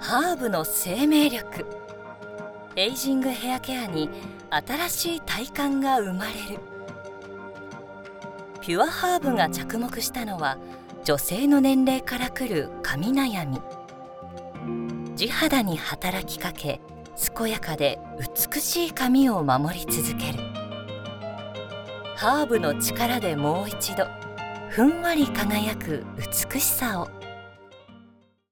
ハーブの生命力。エイジングヘアケアに新しい体感が生まれる。ピュアハーブが着目したのは、女性の年齢からくる髪悩み。地肌に働きかけ、健やかで美しい髪を守り続ける。ハーブの力でもう一度ふんわり輝く美しさを。